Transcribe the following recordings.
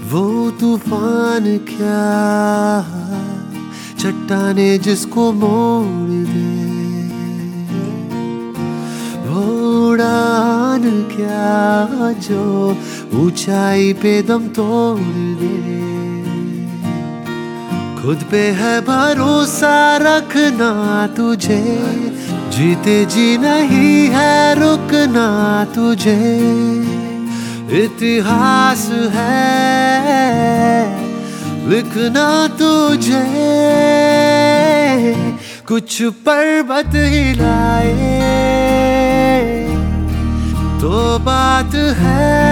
वो तूफान क्या चट्टाने जिसको मोड़ दे, वो उड़ान क्या जो ऊंचाई पे दम तोड़ दे। खुद पे है भरोसा रखना तुझे, जीते जी नहीं है रुकना तुझे। इतिहास है लिखना तुझे, कुछ पर्वत हिलाए तो बात है,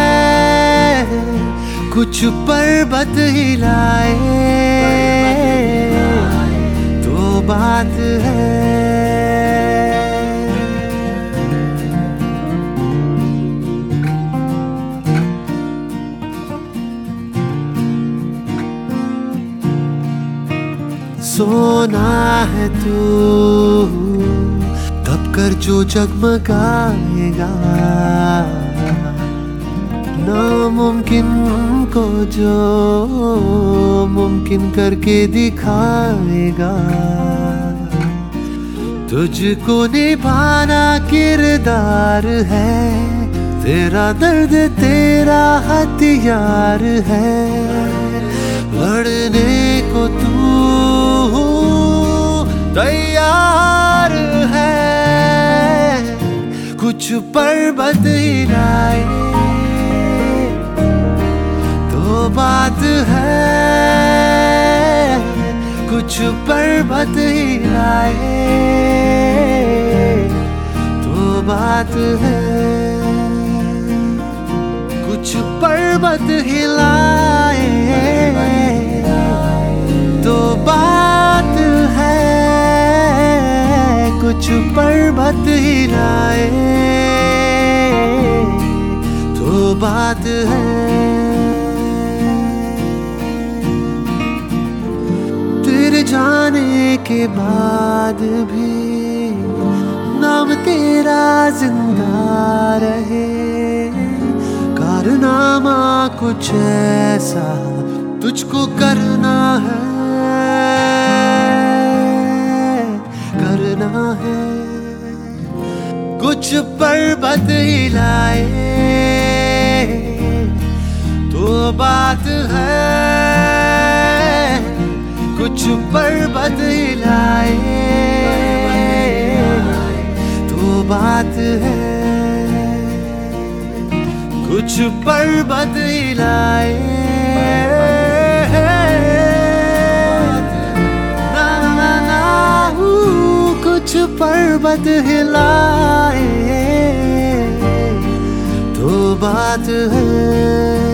कुछ पर्वत हिलाए तो बात है। सोना है तू तब कर जो जगमगाएगा, नामुमकिन को जो मुमकिन करके दिखाएगा। तुझको निभाना किरदार है, तेरा दर्द तेरा हथियार है। लड़ने को तू तैयार है, कुछ पर्वत हिलाए तो बात है, कुछ पर्वत हिलाए तो बात है। कुछ पर्वत हिलाए तो बात है, कुछ पर्वत हिलाए तो बात है। तेरे जाने के बाद भी नाम तेरा जिंदा रहे, कारनामा कुछ ऐसा तुझको करना है, करना है। कुछ पर्वत हिलाए तो बात है, कुछ पर्वत हिलाए तो बात है। कुछ पर्वत हिलाए कुछ पर्वत हिलाए तो बात है।